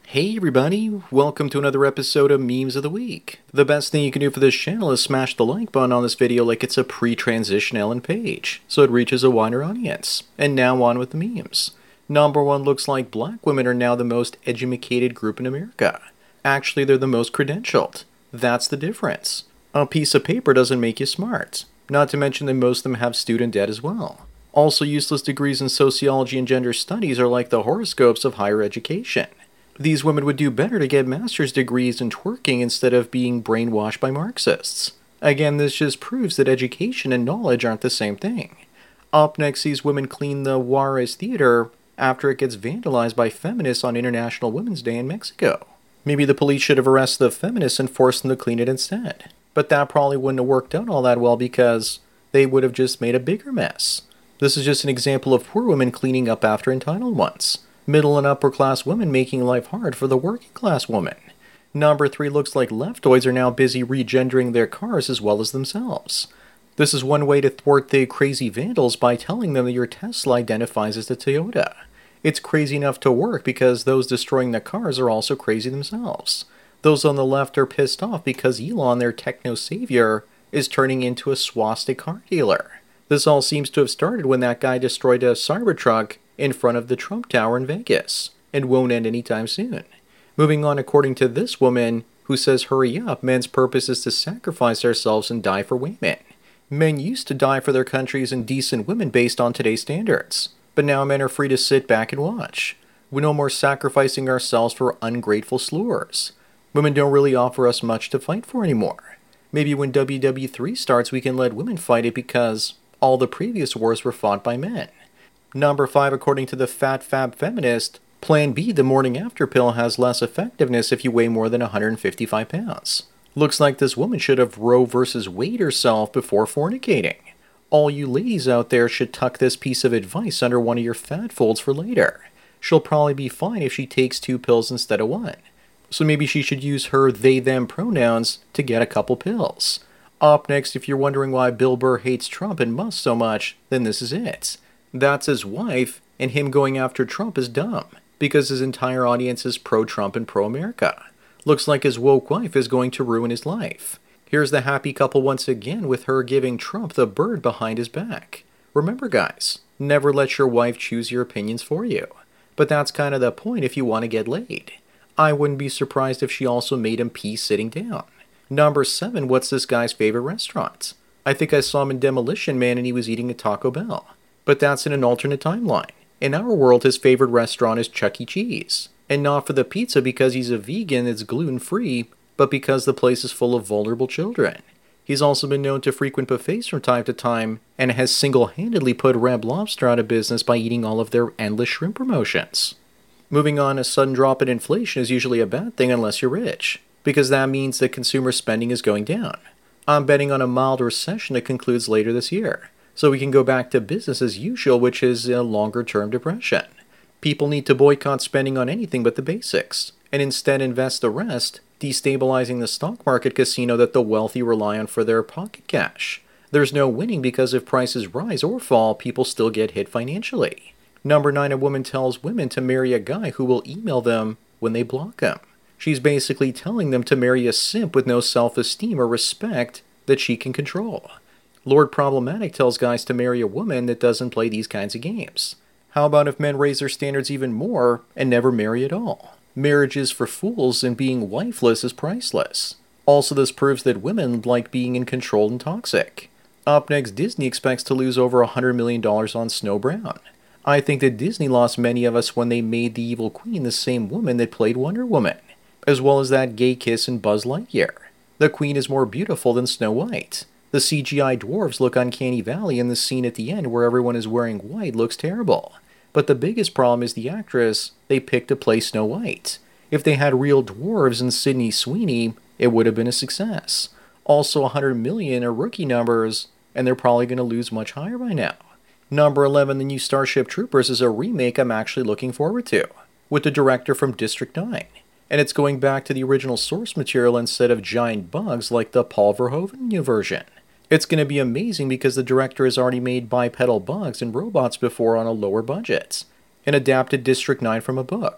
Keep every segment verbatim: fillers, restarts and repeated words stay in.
Hey everybody, welcome to another episode of Memes of the Week. The best thing you can do for this channel is smash the like button on this video like it's a pre-transition Ellen Page, so it reaches a wider audience. And now on with the memes. Number one looks like black women are now the most educated group in America. Actually, they're the most credentialed. That's the difference. A piece of paper doesn't make you smart. Not to mention that most of them have student debt as well. Also, useless degrees in sociology and gender studies are like the horoscopes of higher education. These women would do better to get master's degrees in twerking instead of being brainwashed by Marxists. Again, this just proves that education and knowledge aren't the same thing. Up next, these women clean the Juarez Theater after it gets vandalized by feminists on International Women's Day in Mexico. Maybe the police should have arrested the feminists and forced them to clean it instead. But that probably wouldn't have worked out all that well because they would have just made a bigger mess. This is just an example of poor women cleaning up after entitled ones. Middle and upper class women making life hard for the working class woman. Number three looks like leftoids are now busy regendering their cars as well as themselves. This is one way to thwart the crazy vandals by telling them that your Tesla identifies as the Toyota. It's crazy enough to work because those destroying the cars are also crazy themselves. Those on the left are pissed off because Elon, their techno savior, is turning into a swastika car dealer. This all seems to have started when that guy destroyed a Cybertruck in front of the Trump Tower in Vegas, and won't end anytime soon. Moving on, according to this woman, who says hurry up, men's purpose is to sacrifice ourselves and die for women. Men used to die for their countries and decent women based on today's standards, but now men are free to sit back and watch. We no more sacrificing ourselves for ungrateful slurs. Women don't really offer us much to fight for anymore. Maybe when W W three starts we can let women fight it because all the previous wars were fought by men. Number five, according to the Fat Fab Feminist, Plan B, the morning after pill, has less effectiveness if you weigh more than one hundred fifty-five pounds. Looks like this woman should have Roe versus Wade herself before fornicating. All you ladies out there should tuck this piece of advice under one of your fat folds for later. She'll probably be fine if she takes two pills instead of one. So maybe she should use her they-them pronouns to get a couple pills. Up next, if you're wondering why Bill Burr hates Trump and Musk so much, then this is it. That's his wife, and him going after Trump is dumb, because his entire audience is pro-Trump and pro-America. Looks like his woke wife is going to ruin his life. Here's the happy couple once again with her giving Trump the bird behind his back. Remember guys, never let your wife choose your opinions for you. But that's kind of the point if you want to get laid. I wouldn't be surprised if she also made him pee sitting down. Number seven, what's this guy's favorite restaurant? I think I saw him in Demolition Man and he was eating at Taco Bell. But that's in an alternate timeline. In our world, his favorite restaurant is Chuck E. Cheese. And not for the pizza because he's a vegan that's gluten-free, but because the place is full of vulnerable children. He's also been known to frequent buffets from time to time, and has single-handedly put Red Lobster out of business by eating all of their endless shrimp promotions. Moving on, a sudden drop in inflation is usually a bad thing unless you're rich, because that means that consumer spending is going down. I'm betting on a mild recession that concludes later this year. So we can go back to business as usual, which is a longer-term depression. People need to boycott spending on anything but the basics, and instead invest the rest, destabilizing the stock market casino that the wealthy rely on for their pocket cash. There's no winning because if prices rise or fall, people still get hit financially. Number nine, a woman tells women to marry a guy who will email them when they block him. She's basically telling them to marry a simp with no self-esteem or respect that she can control. Lord Problematic tells guys to marry a woman that doesn't play these kinds of games. How about if men raise their standards even more and never marry at all? Marriage is for fools and being wifeless is priceless. Also, this proves that women like being in control and toxic. Up next, Disney expects to lose over one hundred million dollars on Snow Brown. I think that Disney lost many of us when they made the evil queen the same woman that played Wonder Woman, as well as that gay kiss in Buzz Lightyear. The queen is more beautiful than Snow White. The C G I dwarves look uncanny valley and the scene at the end where everyone is wearing white looks terrible. But the biggest problem is the actress they picked to play Snow White. If they had real dwarves and Sydney Sweeney, it would have been a success. Also, one hundred million are rookie numbers, and they're probably going to lose much higher by now. Number eleven, the new Starship Troopers is a remake I'm actually looking forward to, with the director from District nine. And it's going back to the original source material instead of giant bugs like the Paul Verhoeven version. It's going to be amazing because the director has already made bipedal bugs and robots before on a lower budget, and adapted District nine from a book.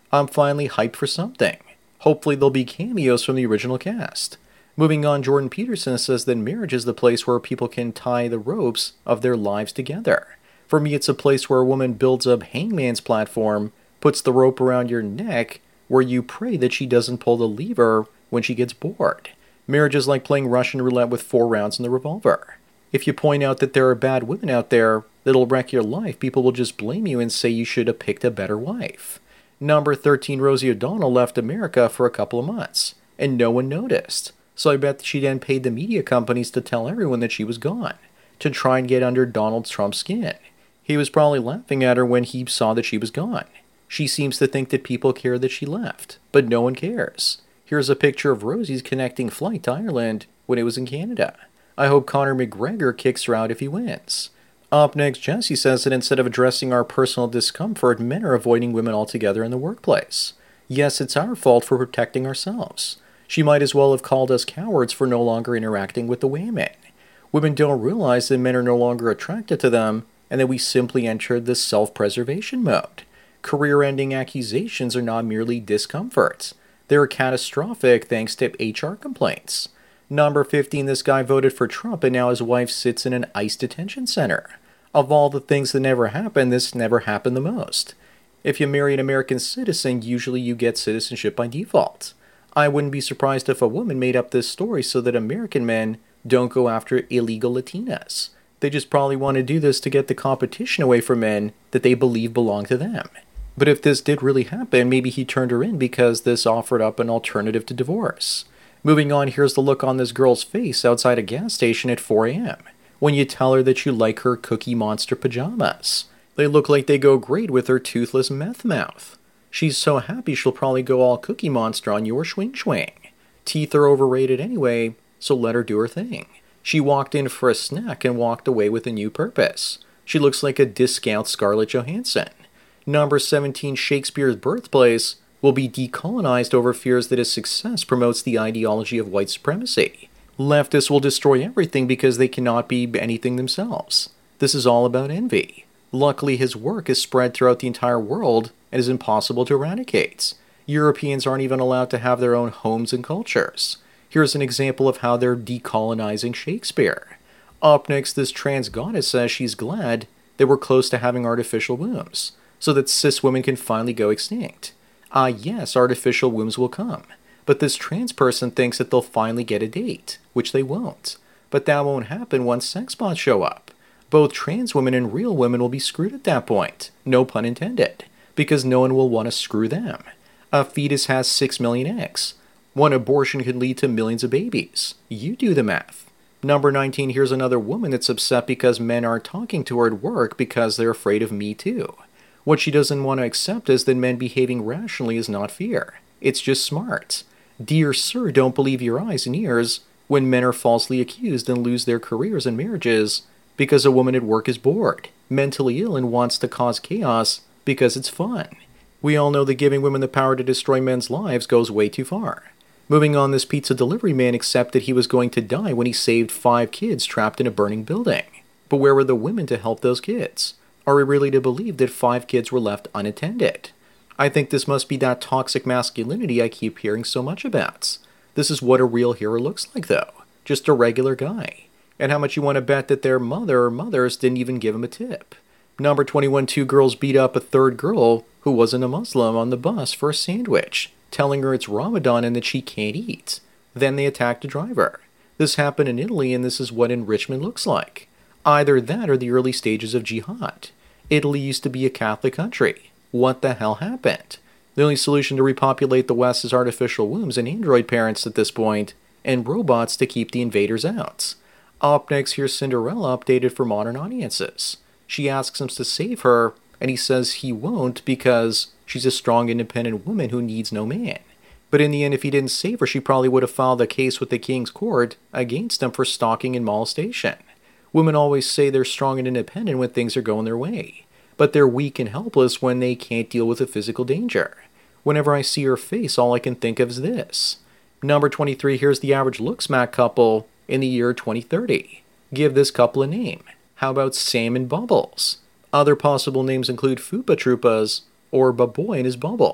I'm finally hyped for something. Hopefully there'll be cameos from the original cast. Moving on, Jordan Peterson says that marriage is the place where people can tie the ropes of their lives together. For me, it's a place where a woman builds a hangman's platform, puts the rope around your neck, where you pray that she doesn't pull the lever when she gets bored. Marriage is like playing Russian roulette with four rounds in the revolver. If you point out that there are bad women out there that'll wreck your life, people will just blame you and say you should have picked a better wife. Number thirteen, Rosie O'Donnell left America for a couple of months, and no one noticed. So I bet she then paid the media companies to tell everyone that she was gone, to try and get under Donald Trump's skin. He was probably laughing at her when he saw that she was gone. She seems to think that people care that she left, but no one cares. Here's a picture of Rosie's connecting flight to Ireland when it was in Canada. I hope Conor McGregor kicks her out if he wins. Up next, Jesse says that instead of addressing our personal discomfort, men are avoiding women altogether in the workplace. Yes, it's our fault for protecting ourselves. She might as well have called us cowards for no longer interacting with the women. Women don't realize that men are no longer attracted to them, and that we simply entered this self-preservation mode. Career-ending accusations are not merely discomforts. They are catastrophic thanks to H R complaints. Number fifteen, this guy voted for Trump and now his wife sits in an ICE detention center. Of all the things that never happened, this never happened the most. If you marry an American citizen, usually you get citizenship by default. I wouldn't be surprised if a woman made up this story so that American men don't go after illegal Latinas. They just probably want to do this to get the competition away from men that they believe belong to them. But if this did really happen, maybe he turned her in because this offered up an alternative to divorce. Moving on, here's the look on this girl's face outside a gas station at four a.m. when you tell her that you like her Cookie Monster pajamas. They look like they go great with her toothless meth mouth. She's so happy she'll probably go all Cookie Monster on your swing swing. Teeth are overrated anyway, so let her do her thing. She walked in for a snack and walked away with a new purpose. She looks like a discount Scarlett Johansson. Number seventeen, Shakespeare's birthplace will be decolonized over fears that his success promotes the ideology of white supremacy. Leftists will destroy everything because they cannot be anything themselves. This is all about envy. Luckily, his work is spread throughout the entire world and is impossible to eradicate. Europeans aren't even allowed to have their own homes and cultures. Here's an example of how they're decolonizing Shakespeare. Up next, this trans goddess says she's glad that we're close to having artificial wombs, so that cis women can finally go extinct. Ah, uh, yes, artificial wombs will come. But this trans person thinks that they'll finally get a date, which they won't. But that won't happen once sex bots show up. Both trans women and real women will be screwed at that point, no pun intended, because no one will want to screw them. A fetus has six million eggs. One abortion can lead to millions of babies. You do the math. Number nineteen, here's another woman that's upset because men aren't talking to her at work because they're afraid of Me Too. What she doesn't want to accept is that men behaving rationally is not fear. It's just smart. Dear sir, don't believe your eyes and ears when men are falsely accused and lose their careers and marriages because a woman at work is bored, mentally ill, and wants to cause chaos because it's fun. We all know that giving women the power to destroy men's lives goes way too far. Moving on, this pizza delivery man accepted he was going to die when he saved five kids trapped in a burning building. But where were the women to help those kids? Are we really to believe that five kids were left unattended? I think this must be that toxic masculinity I keep hearing so much about. This is what a real hero looks like, though. Just a regular guy. And how much you want to bet that their mother or mothers didn't even give him a tip? Number twenty-one, two girls beat up a third girl who wasn't a Muslim on the bus for a sandwich, telling her it's Ramadan and that she can't eat. Then they attacked a driver. This happened in Italy, and this is what enrichment looks like. Either that or the early stages of jihad. Italy used to be a Catholic country. What the hell happened? The only solution to repopulate the West is artificial wombs and android parents at this point, and robots to keep the invaders out. Up next, here's Cinderella updated for modern audiences. She asks him to save her, and he says he won't because she's a strong, independent woman who needs no man. But in the end, if he didn't save her, she probably would have filed a case with the king's court against him for stalking and molestation. Women always say they're strong and independent when things are going their way, but they're weak and helpless when they can't deal with a physical danger. Whenever I see her face, all I can think of is this. Number twenty-three, here's the average looks-mac couple in the year twenty thirty. Give this couple a name. How about Sam and Bubbles? Other possible names include Fupa Troopas or Baboy and his bubble.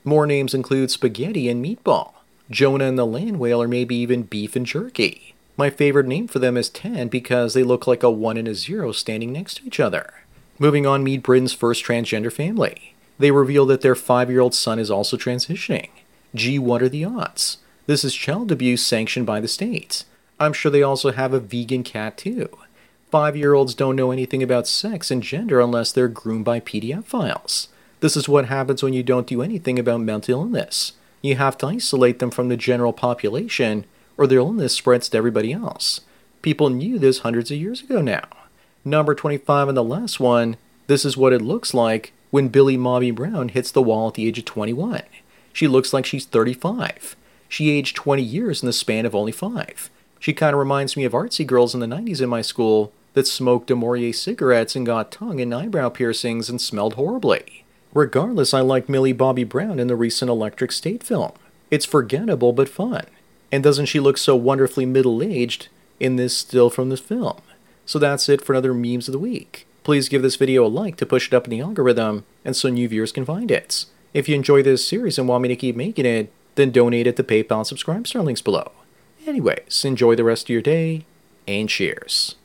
More names include spaghetti and meatball, Jonah and the land whale, or maybe even beef and jerky. My favorite name for them is ten because they look like a one and a zero standing next to each other. Moving on, meet Britain's first transgender family. They reveal that their five-year-old son is also transitioning. Gee, what are the odds? This is child abuse sanctioned by the state. I'm sure they also have a vegan cat too. Five-year-olds don't know anything about sex and gender unless they're groomed by P D F files. This is what happens when you don't do anything about mental illness. You have to isolate them from the general population, or their illness spreads to everybody else. People knew this hundreds of years ago now. Number twenty-five and the last one, this is what it looks like when Billie Bobby Brown hits the wall at the age of twenty-one. She looks like she's thirty-five. She aged twenty years in the span of only five. She kind of reminds me of artsy girls in the nineties in my school that smoked Amore cigarettes and got tongue and eyebrow piercings and smelled horribly. Regardless, I like Millie Bobby Brown in the recent Electric State film. It's forgettable but fun. And doesn't she look so wonderfully middle-aged in this still from this film? So that's it for another Memes of the Week. Please give this video a like to push it up in the algorithm and so new viewers can find it. If you enjoy this series and want me to keep making it, then donate at the PayPal and subscribe star links below. Anyways, enjoy the rest of your day, and cheers.